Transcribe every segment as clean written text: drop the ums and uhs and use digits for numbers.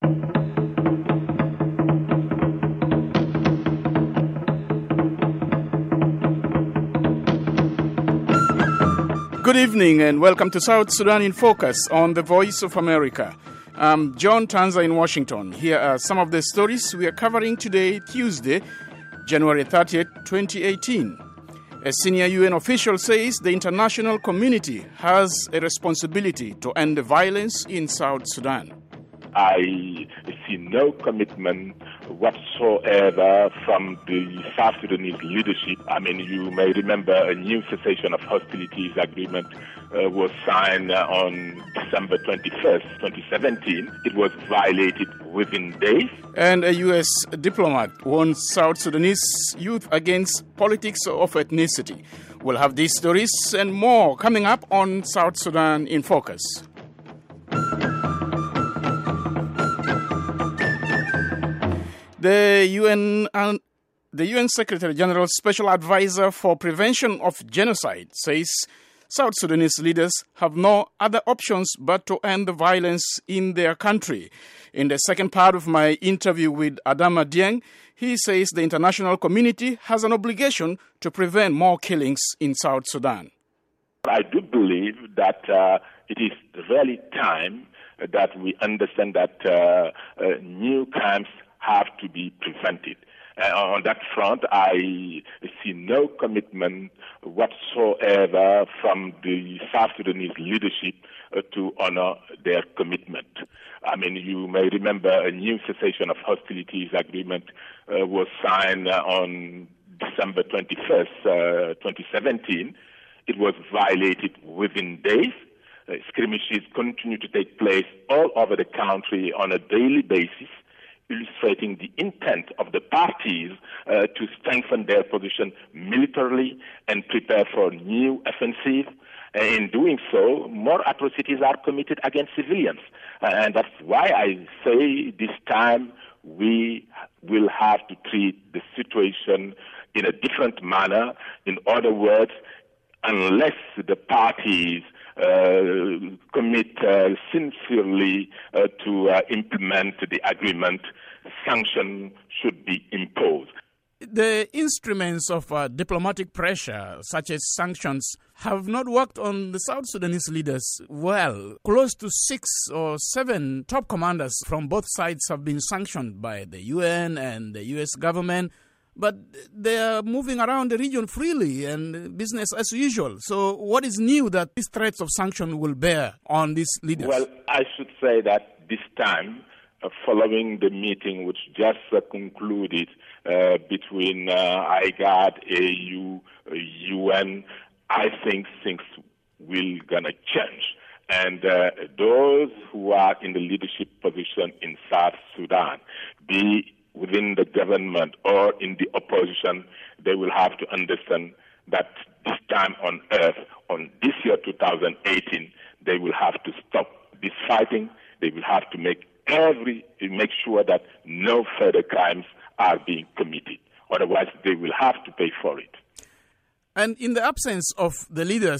Good evening and welcome to South Sudan in Focus on the Voice of America. I'm John Tanza in Washington. Here are some of the stories we are covering today, Tuesday, January 30th, 2018. A senior UN official says the international community has a responsibility to end the violence in South Sudan. I see no commitment whatsoever from the South Sudanese leadership. I mean, you may remember a new cessation of hostilities agreement was signed on December 21st, 2017. It was violated within days. And a U.S. diplomat warns South Sudanese youth against politics of ethnicity. We'll have these stories and more coming up on South Sudan in Focus. The UN Secretary General's Special Advisor for Prevention of Genocide says South Sudanese leaders have no other options but to end the violence in their country. In the second part of my interview with Adama Dieng, he says the international community has an obligation to prevent more killings in South Sudan. I do believe that it is really time that we understand that new crimes have to be prevented. On that front, I see no commitment whatsoever from the South Sudanese leadership to honor their commitment. I mean, you may remember a new cessation of hostilities agreement was signed on December 21st, 2017. It was violated within days. Skirmishes continue to take place all over the country on a daily basis, illustrating the intent of the parties to strengthen their position militarily and prepare for new offensive. In doing so, more atrocities are committed against civilians. And that's why I say this time we will have to treat the situation in a different manner. In other words, unless the parties commit sincerely to implement the agreement, sanctions should be imposed. The instruments of diplomatic pressure, such as sanctions, have not worked on the South Sudanese leaders well. Close to 6 or 7 top commanders from both sides have been sanctioned by the UN and the US government, but they are moving around the region freely and business as usual. So what is new that these threats of sanction will bear on these leaders? Well, I should say that this time, following the meeting which just concluded between IGAD, AU, UN, I think things will gonna change. And those who are in the leadership position in South Sudan, be within the government or in the opposition, they will have to understand that this time on earth, on this year 2018, they will have to stop this fighting. They will have to make sure that no further crimes are being committed. Otherwise, they will have to pay for it. And in the absence of the leaders,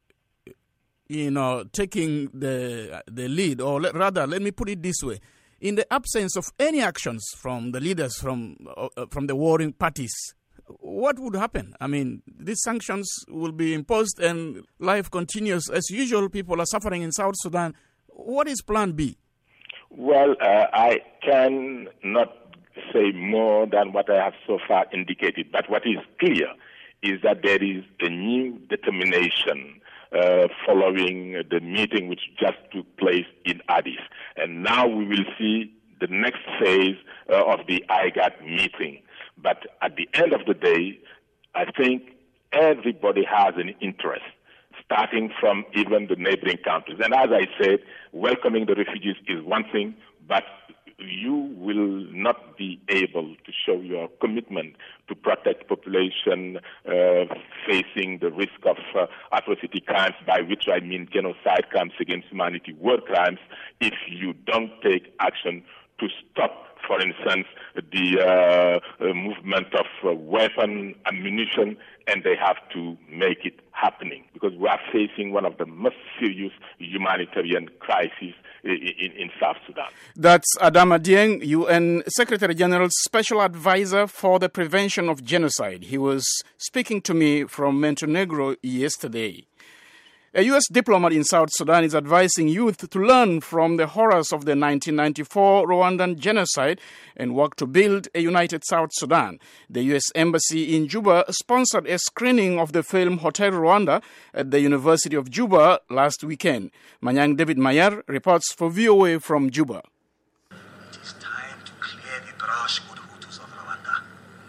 taking the lead, or rather, let me put it this way. In the absence of any actions from the leaders from the warring parties, what would happen? I mean, these sanctions will be imposed and life continues as usual. People are suffering in South Sudan. What is Plan B? Well, I cannot say more than what I have so far indicated. But what is clear is that there is a new determination following the meeting which just took place in Addis. And now we will see the next phase of the IGAD meeting. But at the end of the day, I think everybody has an interest, starting from even the neighboring countries. And as I said, welcoming the refugees is one thing, but you will not be able to show your commitment to protect population facing the risk of atrocity crimes, by which I mean genocide, crimes against humanity, war crimes, if you don't take action to stop, for instance, the movement of weapon, ammunition, and they have to make it happening because we are facing one of the most serious humanitarian crises in South Sudan. That's Adama Dieng, UN Secretary General's Special Advisor for the Prevention of Genocide. He was speaking to me from Montenegro yesterday. A U.S. diplomat in South Sudan is advising youth to learn from the horrors of the 1994 Rwandan genocide and work to build a united South Sudan. The U.S. Embassy in Juba sponsored a screening of the film Hotel Rwanda at the University of Juba last weekend. Manyang David Mayar reports for VOA from Juba. It is time to clear the brush, good Hutus of Rwanda.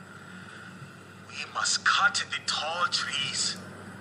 We must cut the tall trees.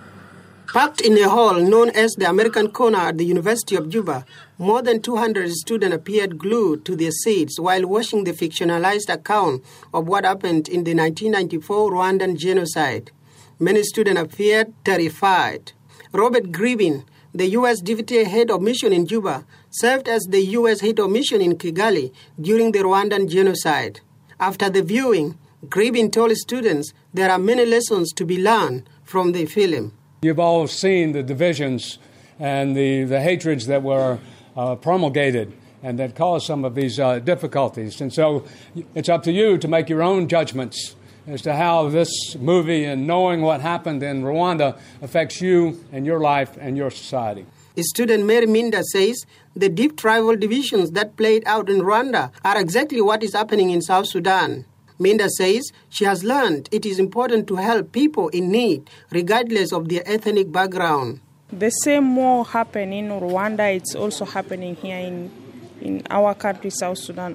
Packed in a hall known as the American Corner at the University of Juba, more than 200 students appeared glued to their seats while watching the fictionalized account of what happened in the 1994 Rwandan genocide. Many students appeared terrified. Robert Gribin, the U.S. Deputy Head of Mission in Juba, served as the U.S. Head of Mission in Kigali during the Rwandan genocide. After the viewing, Gribin told students there are many lessons to be learned from the film. You've all seen the divisions and the hatreds that were promulgated and that caused some of these difficulties. And so it's up to you to make your own judgments as to how this movie and knowing what happened in Rwanda affects you and your life and your society. Student Mary Minda says the deep tribal divisions that played out in Rwanda are exactly what is happening in South Sudan. Minda says she has learned it is important to help people in need, regardless of their ethnic background. The same war happened in Rwanda, it's also happening here in our country, South Sudan.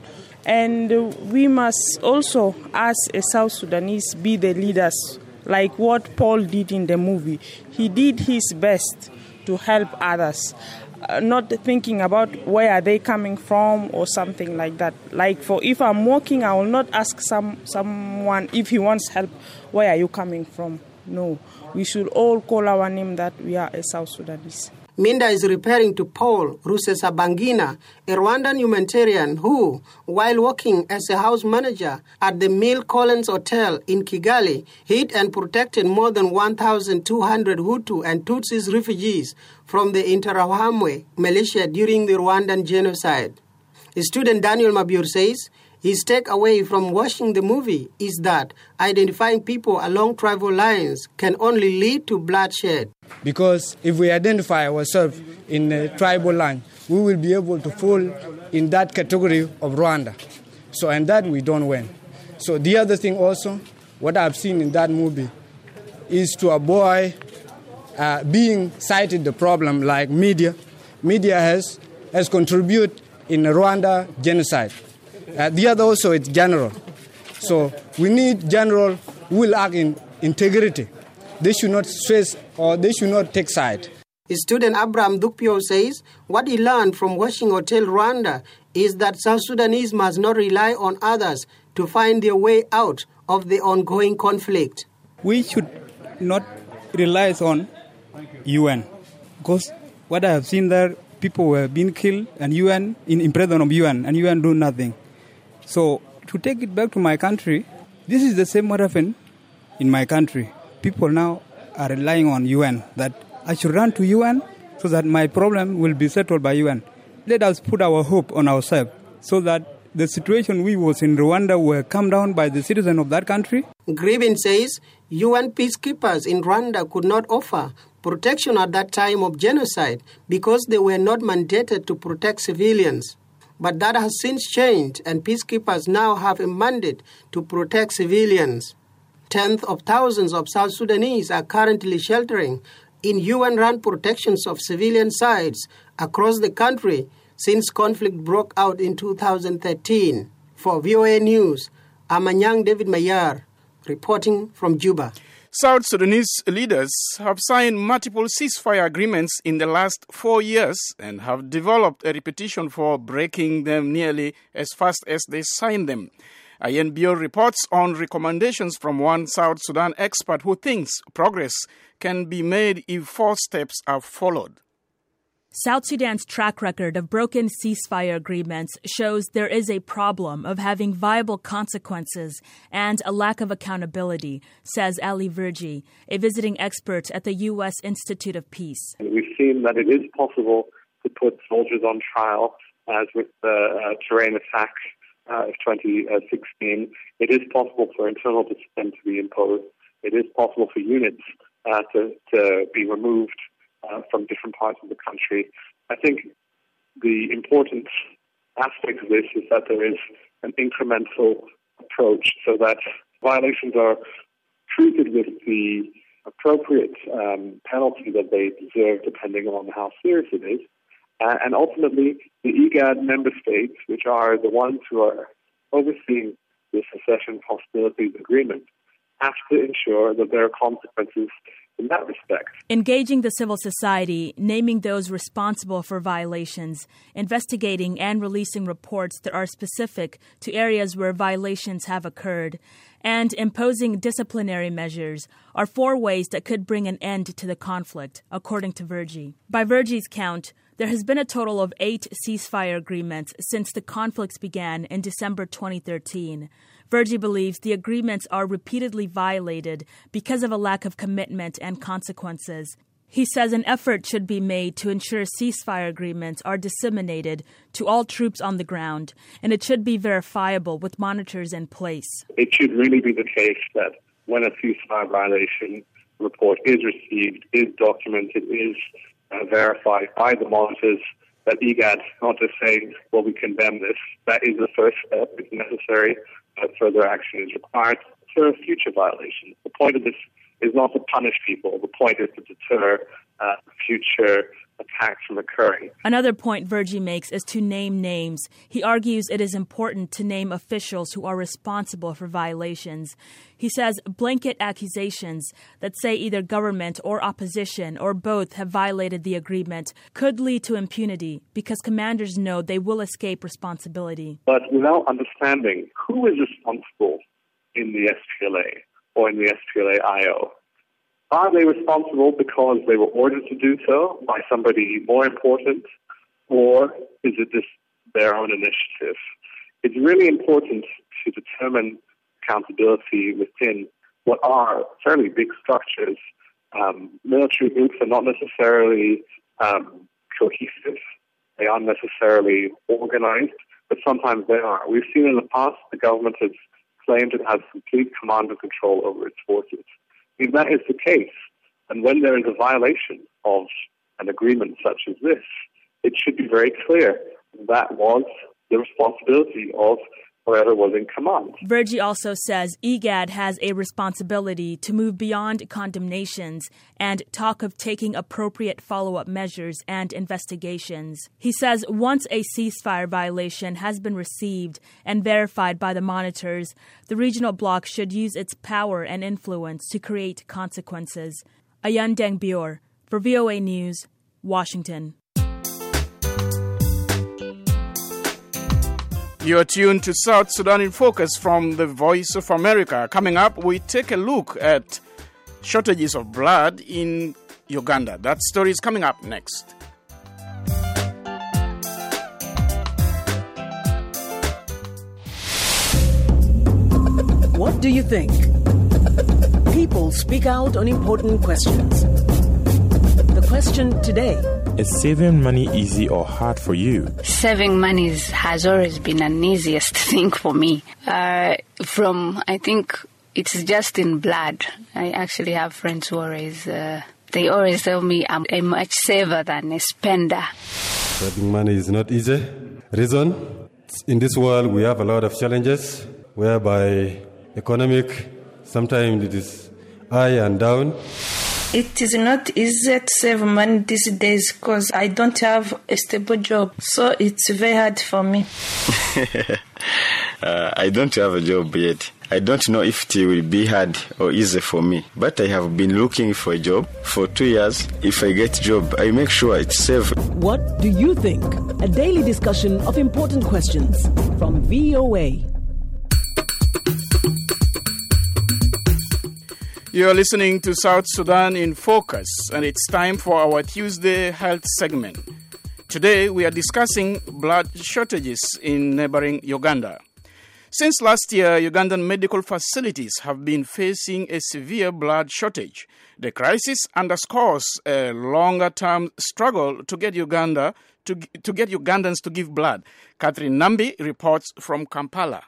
And we must also, as a South Sudanese, be the leaders, like what Paul did in the movie. He did his best to help others. Not thinking about where are they coming from or something like that. Like if I'm walking, I will not ask someone if he wants help, where are you coming from? No, we should all call our name that we are a South Sudanese. Minda is referring to Paul Rusesabagina, a Rwandan humanitarian who, while working as a house manager at the Mill Collins Hotel in Kigali, hid and protected more than 1,200 Hutu and Tutsis refugees from the Interahamwe militia during the Rwandan genocide. Student Daniel Mabiur says his takeaway from watching the movie is that identifying people along tribal lines can only lead to bloodshed. Because if we identify ourselves in a tribal line, we will be able to fall in that category of Rwanda. So, and that we don't win. So the other thing also, what I've seen in that movie is to avoid being cited the problem like media. Media has contributed in the Rwanda genocide. The other also is general. So we need general who will act in integrity. They should not stress or they should not take side. Student Abraham Dukpio says what he learned from watching Hotel Rwanda is that South Sudanese must not rely on others to find their way out of the ongoing conflict. We should not rely on UN because what I have seen there, people were being killed and UN in prison of UN and UN do nothing. So to take it back to my country, this is the same what happened in my country. People now are relying on UN, that I should run to UN so that my problem will be settled by UN. Let us put our hope on ourselves so that the situation we was in Rwanda will come down by the citizens of that country. Gribin says UN peacekeepers in Rwanda could not offer protection at that time of genocide because they were not mandated to protect civilians. But that has since changed, and peacekeepers now have a mandate to protect civilians. Tens of thousands of South Sudanese are currently sheltering in UN-run protections of civilian sites across the country since conflict broke out in 2013. For VOA News, I'm Manyang David Mayar, reporting from Juba. South Sudanese leaders have signed multiple ceasefire agreements in the last 4 years and have developed a reputation for breaking them nearly as fast as they sign them. Ayen Bio reports on recommendations from one South Sudan expert who thinks progress can be made if 4 steps are followed. South Sudan's track record of broken ceasefire agreements shows there is a problem of having viable consequences and a lack of accountability, says Ali Verji, a visiting expert at the U.S. Institute of Peace. We've seen that it is possible to put soldiers on trial, as with the terrain attack of 2016. It is possible for internal discipline to be imposed. It is possible for units to be removed from different parts of the country. I think the important aspect of this is that there is an incremental approach so that violations are treated with the appropriate penalty that they deserve depending on how serious it is. And ultimately, the IGAD member states, which are the ones who are overseeing the cessation hostilities agreement, have to ensure that there are consequences in that respect. Engaging the civil society, naming those responsible for violations, investigating and releasing reports that are specific to areas where violations have occurred, and imposing disciplinary measures are 4 ways that could bring an end to the conflict, according to Verji. By Verji's count, there has been a total of 8 ceasefire agreements since the conflicts began in December 2013. Verji believes the agreements are repeatedly violated because of a lack of commitment and consequences. He says an effort should be made to ensure ceasefire agreements are disseminated to all troops on the ground, and it should be verifiable with monitors in place. It should really be the case that when a ceasefire violation report is received, is documented, is verified by the monitors, that IGAD not just saying, well, we condemn this. That is the first step. It's necessary, but further action is required for future violations. The point of this is not to punish people. The point is to deter future attacks from occurring. Another point Verji makes is to name names. He argues it is important to name officials who are responsible for violations. He says blanket accusations that say either government or opposition or both have violated the agreement could lead to impunity because commanders know they will escape responsibility. But without understanding who is responsible in the SPLA or in the SPLA-IO, are they responsible because they were ordered to do so by somebody more important, or is it just their own initiative? It's really important to determine accountability within what are fairly big structures. Military groups are not necessarily cohesive. They aren't necessarily organized, but sometimes they are. We've seen in the past the government has claimed it has complete command and control over its forces. If that is the case, and when there is a violation of an agreement such as this, it should be very clear that was the responsibility of whoever was in command. Verji also says IGAD has a responsibility to move beyond condemnations and talk of taking appropriate follow-up measures and investigations. He says once a ceasefire violation has been received and verified by the monitors, the regional bloc should use its power and influence to create consequences. Ayan Dengbior, for VOA News, Washington. You're tuned to South Sudan in Focus from the Voice of America. Coming up, we take a look at shortages of blood in Uganda. That story is coming up next. What do you think? People speak out on important questions. The question today: is saving money easy or hard for you? Saving money has always been an easiest thing for me. I think it's just in blood. I actually have friends who they always tell me I'm a much saver than a spender. Saving money is not easy. Reason? In this world we have a lot of challenges whereby economic, sometimes it is high and down. It is not easy to save money these days because I don't have a stable job. So it's very hard for me. I don't have a job yet. I don't know if it will be hard or easy for me. But I have been looking for a job for 2 years. If I get a job, I make sure it's safe. What do you think? A daily discussion of important questions from VOA. You're listening to South Sudan in Focus, and it's time for our Tuesday Health segment. Today we are discussing blood shortages in neighboring Uganda. Since last year, Ugandan medical facilities have been facing a severe blood shortage. The crisis underscores a longer-term struggle to get Ugandans to give blood. Catherine Nambi reports from Kampala.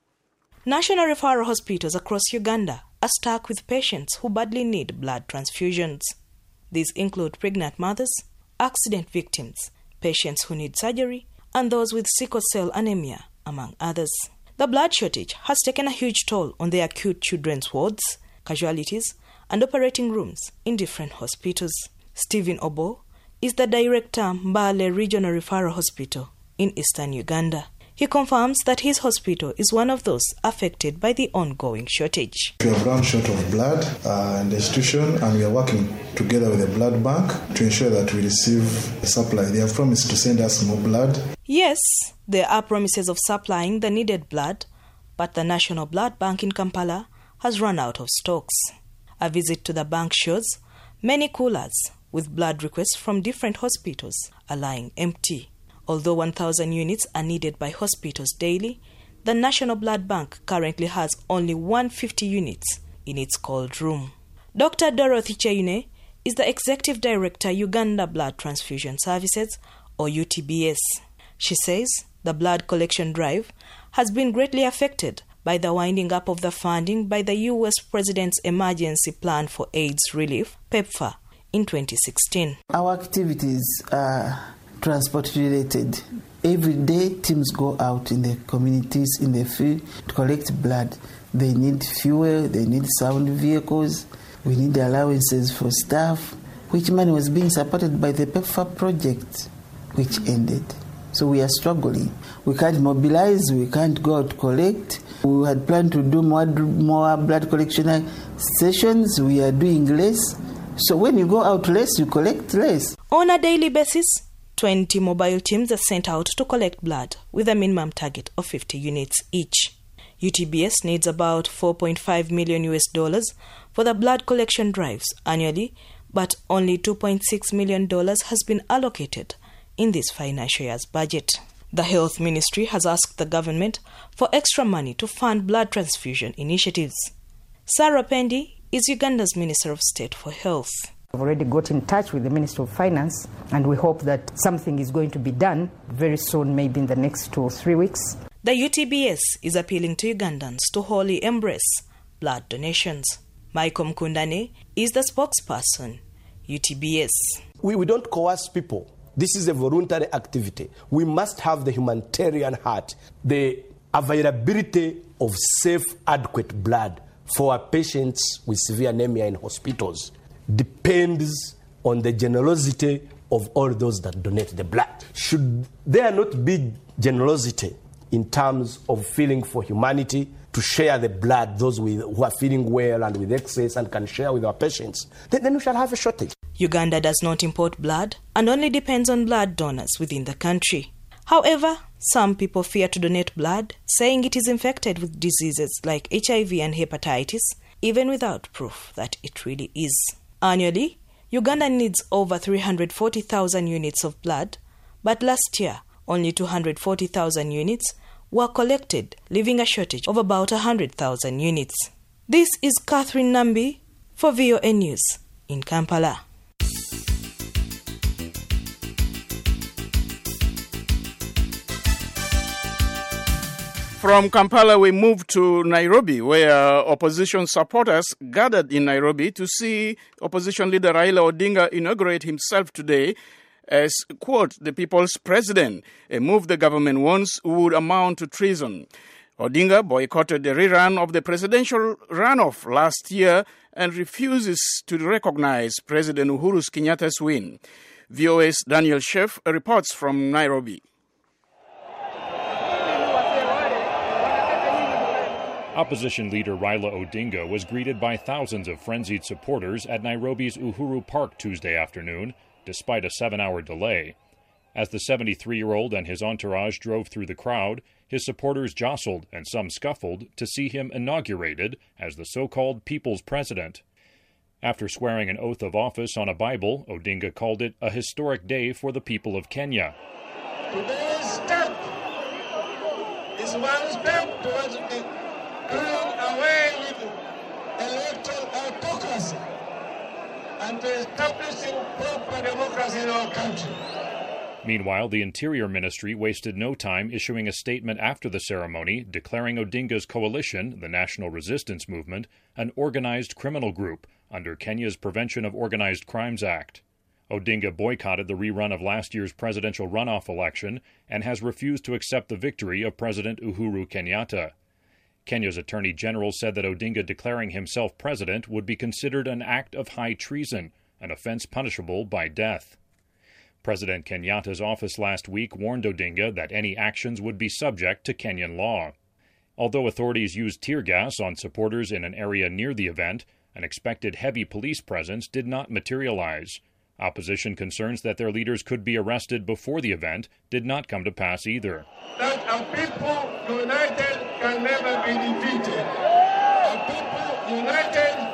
National referral hospitals across Uganda are stuck with patients who badly need blood transfusions. These include pregnant mothers, accident victims, patients who need surgery, and those with sickle cell anemia, among others. The blood shortage has taken a huge toll on the acute children's wards, casualties, and operating rooms in different hospitals. Stephen Obo is the director Mbale Regional Referral Hospital in eastern Uganda. He confirms that his hospital is one of those affected by the ongoing shortage. We have run short of blood in the institution, and we are working together with the blood bank to ensure that we receive a supply. They have promised to send us more blood. Yes, there are promises of supplying the needed blood, but the National Blood Bank in Kampala has run out of stocks. A visit to the bank shows many coolers with blood requests from different hospitals are lying empty. Although 1,000 units are needed by hospitals daily, the National Blood Bank currently has only 150 units in its cold room. Dr. Dorothy Cheine is the Executive Director, Uganda Blood Transfusion Services, or UTBS. She says the blood collection drive has been greatly affected by the winding up of the funding by the U.S. President's Emergency Plan for AIDS Relief, PEPFAR, in 2016. Our activities are transport-related. Every day, teams go out in the communities, in the field, to collect blood. They need fuel, they need sound vehicles, we need allowances for staff, which money was being supported by the PEPFAR project, which ended. So we are struggling. We can't mobilize, we can't go out to collect. We had planned to do more blood collection sessions, we are doing less. So when you go out less, you collect less. On a daily basis, 20 mobile teams are sent out to collect blood with a minimum target of 50 units each. UTBS needs about $4.5 million for the blood collection drives annually, but only $2.6 million has been allocated in this financial year's budget. The Health Ministry has asked the government for extra money to fund blood transfusion initiatives. Sarah Pendi is Uganda's Minister of State for Health. We've already got in touch with the Minister of Finance, and we hope that something is going to be done very soon, maybe in the next 2 or 3 weeks. The UTBS is appealing to Ugandans to wholly embrace blood donations. Michael Mkundane is the spokesperson, UTBS. We don't coerce people. This is a voluntary activity. We must have the humanitarian heart, the availability of safe, adequate blood for our patients with severe anemia in hospitals depends on the generosity of all those that donate the blood. Should there not be generosity in terms of feeling for humanity to share the blood, those who are feeling well and with excess and can share with our patients, then we shall have a shortage. Uganda does not import blood and only depends on blood donors within the country. However, some people fear to donate blood, saying it is infected with diseases like HIV and hepatitis, even without proof that it really is. Annually, Uganda needs over 340,000 units of blood, but last year, only 240,000 units were collected, leaving a shortage of about 100,000 units. This is Catherine Nambi for VOA News in Kampala. From Kampala, we move to Nairobi, where opposition supporters gathered in Nairobi to see opposition leader Raila Odinga inaugurate himself today as, quote, the people's president, a move the government wants would amount to treason. Odinga boycotted the rerun of the presidential runoff last year and refuses to recognize President Uhuru Kenyatta's win. VOA's Daniel Sheff reports from Nairobi. Opposition leader Raila Odinga was greeted by thousands of frenzied supporters at Nairobi's Uhuru Park Tuesday afternoon, despite a 7-hour delay. As the 73-year-old and his entourage drove through the crowd, his supporters jostled and some scuffled to see him inaugurated as the so-called people's president. After swearing an oath of office on a Bible, Odinga called it a historic day for the people of Kenya. Today's step is one step towards doing away with electoral autocracy and to establishing proper democracy in our country. Meanwhile, the Interior Ministry wasted no time issuing a statement after the ceremony declaring Odinga's coalition, the National Resistance Movement, an organized criminal group under Kenya's Prevention of Organized Crimes Act. Odinga boycotted the rerun of last year's presidential runoff election and has refused to accept the victory of President Uhuru Kenyatta. Kenya's Attorney General said that Odinga declaring himself president would be considered an act of high treason, an offense punishable by death. President Kenyatta's office last week warned Odinga that any actions would be subject to Kenyan law. Although authorities used tear gas on supporters in an area near the event, an expected heavy police presence did not materialize. Opposition concerns that their leaders could be arrested before the event did not come to pass either. That a people united can never be defeated. A people united.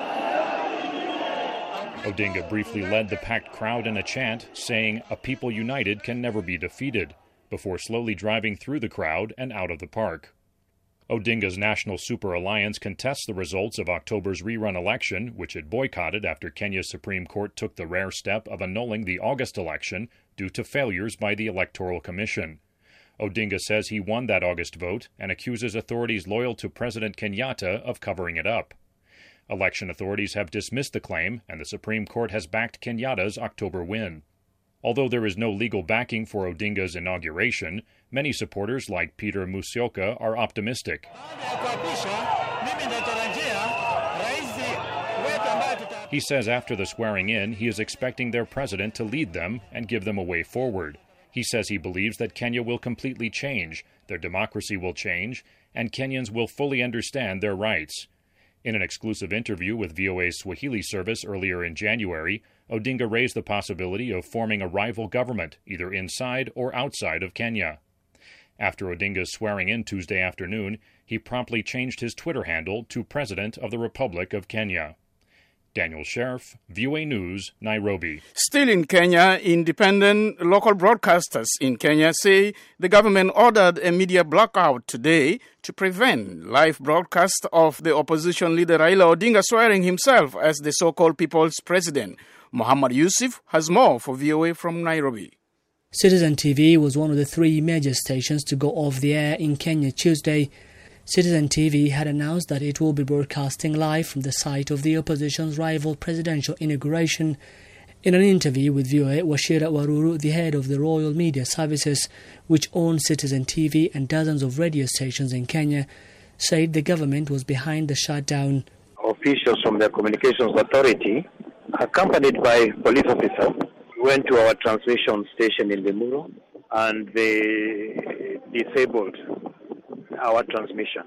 Odinga briefly led the packed crowd in a chant, saying, "A people united can never be defeated," before slowly driving through the crowd and out of the park. Odinga's National Super Alliance contests the results of October's rerun election, which it boycotted after Kenya's Supreme Court took the rare step of annulling the August election due to failures by the Electoral Commission. Odinga says he won that August vote and accuses authorities loyal to President Kenyatta of covering it up. Election authorities have dismissed the claim, and the Supreme Court has backed Kenyatta's October win. Although there is no legal backing for Odinga's inauguration, many supporters like Peter Musyoka are optimistic. He says after the swearing in, he is expecting their president to lead them and give them a way forward. He says he believes that Kenya will completely change, their democracy will change, and Kenyans will fully understand their rights. In an exclusive interview with VOA's Swahili service earlier in January, Odinga raised the possibility of forming a rival government, either inside or outside of Kenya. After Odinga's swearing in Tuesday afternoon, he promptly changed his Twitter handle to President of the Republic of Kenya. Daniel Sheriff, VOA News, Nairobi. Still in Kenya, independent local broadcasters in Kenya say the government ordered a media blackout today to prevent live broadcast of the opposition leader Raila Odinga swearing himself as the so-called People's President. Muhammad Yusuf has more for VOA from Nairobi. Citizen TV was one of the three major stations to go off the air in Kenya Tuesday. Citizen TV had announced that it will be broadcasting live from the site of the opposition's rival presidential inauguration. In an interview with VOA, Wachira Waruru, the head of the Royal Media Services, which owns Citizen TV and dozens of radio stations in Kenya, said the government was behind the shutdown. Officials from the Communications Authority, accompanied by police officers, went to our transmission station in Limuru and they disabled our transmission.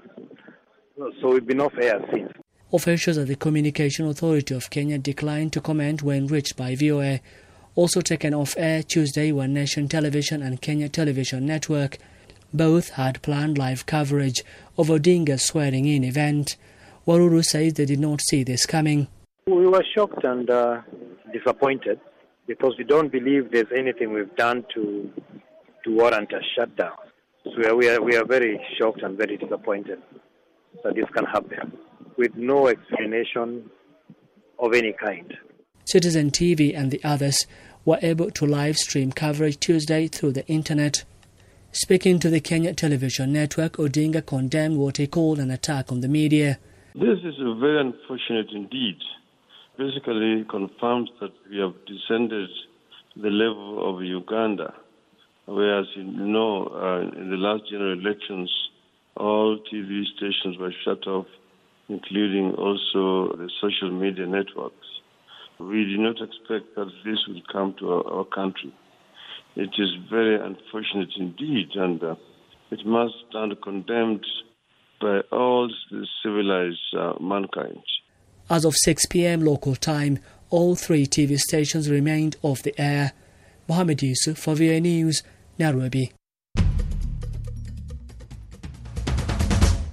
So we've been off air since. Officials at the Communication Authority of Kenya declined to comment when reached by VOA. Also taken off air Tuesday were Nation Television and Kenya Television Network. Both had planned live coverage of Odinga's swearing-in event. Waruru says they did not see this coming. We were shocked and disappointed because we don't believe there's anything we've done to warrant a shutdown. So we are very shocked and very disappointed that this can happen with no explanation of any kind. Citizen TV and the others were able to live stream coverage Tuesday through the internet. Speaking to the Kenya Television Network, Odinga condemned what he called an attack on the media. This is very unfortunate indeed. Basically confirms that we have descended to the level of Uganda. Whereas, in the last general elections, all TV stations were shut off, including also the social media networks. We do not expect that this will come to our country. It is very unfortunate indeed, and it must stand condemned by all the civilized mankind. As of 6 p.m. local time, all three TV stations remained off the air. Mohammed Yusuf for VOA News, Nairobi.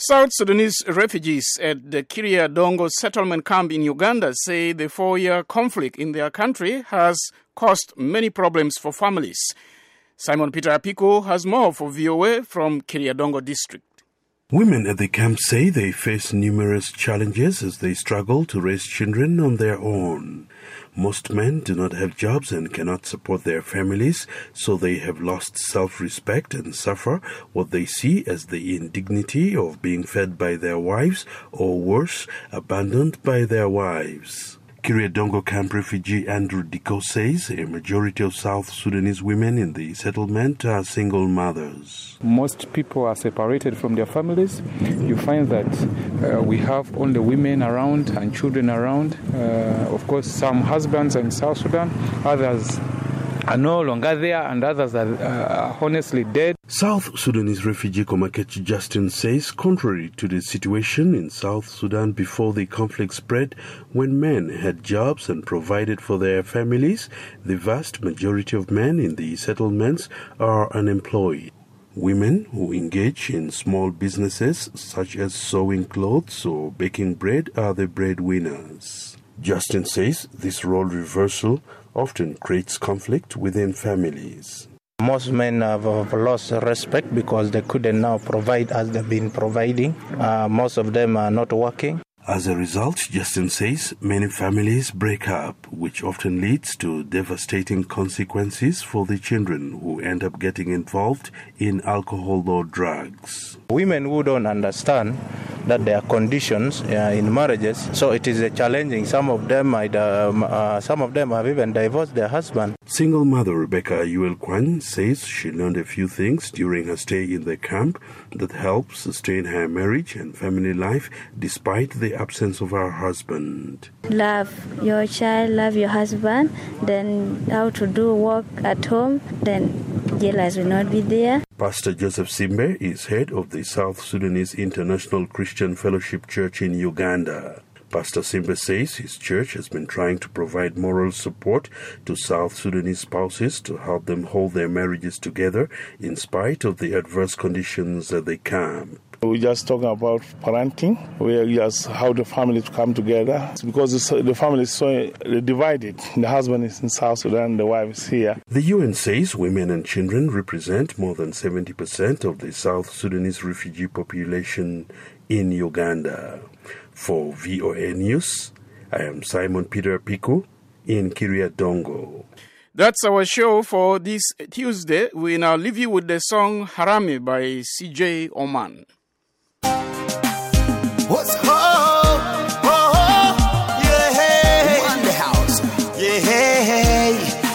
South Sudanese refugees at the Kiria Dongo settlement camp in Uganda say the 4-year conflict in their country has caused many problems for families. Simon Peter Apiko has more for VOA from Kiria Dongo district. Women at the camp say they face numerous challenges as they struggle to raise children on their own. Most men do not have jobs and cannot support their families, so they have lost self-respect and suffer what they see as the indignity of being fed by their wives, or worse, abandoned by their wives. Kiria Dongo camp refugee Andrew Diko says a majority of South Sudanese women in the settlement are single mothers. Most people are separated from their families. You find that we have only women around and children around. Of course, some husbands in South Sudan, others are no longer there, and others are honestly dead. South Sudanese refugee Komakech Justin says, contrary to the situation in South Sudan before the conflict spread, when men had jobs and provided for their families, the vast majority of men in the settlements are unemployed. Women who engage in small businesses such as sewing clothes or baking bread are the breadwinners. Justin says this role reversal often creates conflict within families. Most men have lost respect because they couldn't now provide as they've been providing. Most of them are not working. As a result, Justin says, many families break up, which often leads to devastating consequences for the children who end up getting involved in alcohol or drugs. Women who don't understand that there are conditions in marriages, so it is challenging. Some of them have even divorced their husband. Single mother Rebecca Yuel Kwan says she learned a few things during her stay in the camp that helped sustain her marriage and family life despite the absence of her husband. Love your child, love your husband, then how to do work at home, then jealous will not be there. Pastor Joseph Simbe is head of the South Sudanese International Christian Fellowship Church in Uganda. Pastor Simbe says his church has been trying to provide moral support to South Sudanese spouses to help them hold their marriages together in spite of the adverse conditions at the camp. We're just talking about parenting. We're just how the families come together. It's because the family is so divided. The husband is in South Sudan, the wife is here. The UN says women and children represent more than 70% of the South Sudanese refugee population in Uganda. For VOA News, I am Simon Peter Apiko in Kiria Dongo. That's our show for this Tuesday. We now leave you with the song Harami by CJ Oman. What's up? Oh, yeah. On the house. Yeah,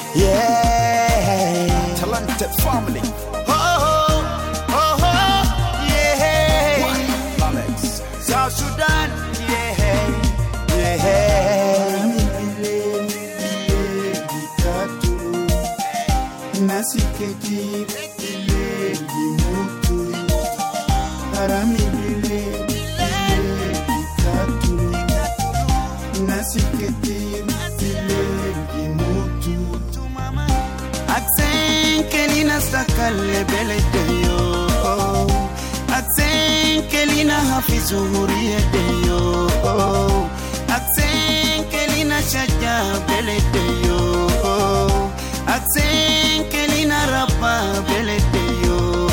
yeah. Talented family. Yeah. Alex. South Sudan. Yeah, yeah. Nasiketi mutu. Harami. Sakalle beledeyo aksen kelina hafizu huriyedeyo aksen kelina shaja beledeyo aksen kelina rapa beledeyo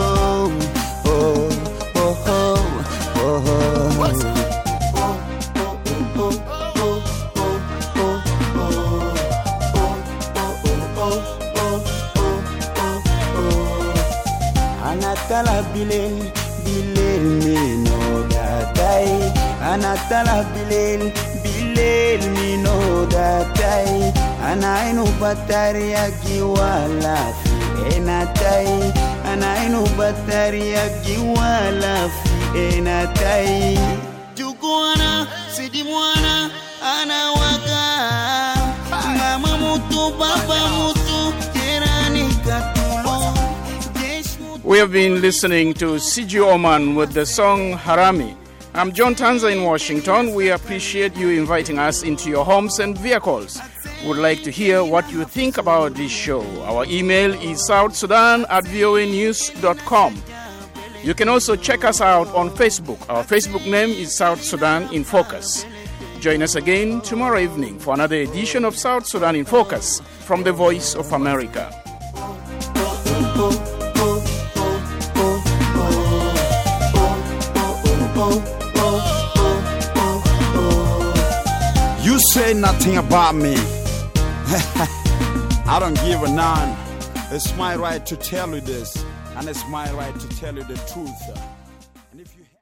Anatala bilel mino datai Anatala bilel mino datai Anainu batari agiwala fi enatai Anainu batari agiwala fi enatai Jukuana sidimwana anawaka Mama mutu baba mutu jerani katulo. We have been listening to CJ Oman with the song Harami. I'm John Tanza in Washington. We appreciate you inviting us into your homes and vehicles. We'd like to hear what you think about this show. Our email is southsudan@voanews.com. You can also check us out on Facebook. Our Facebook name is South Sudan in Focus. Join us again tomorrow evening for another edition of South Sudan in Focus from the Voice of America. You say nothing about me. I don't give a none. It's my right to tell you this, and it's my right to tell you the truth.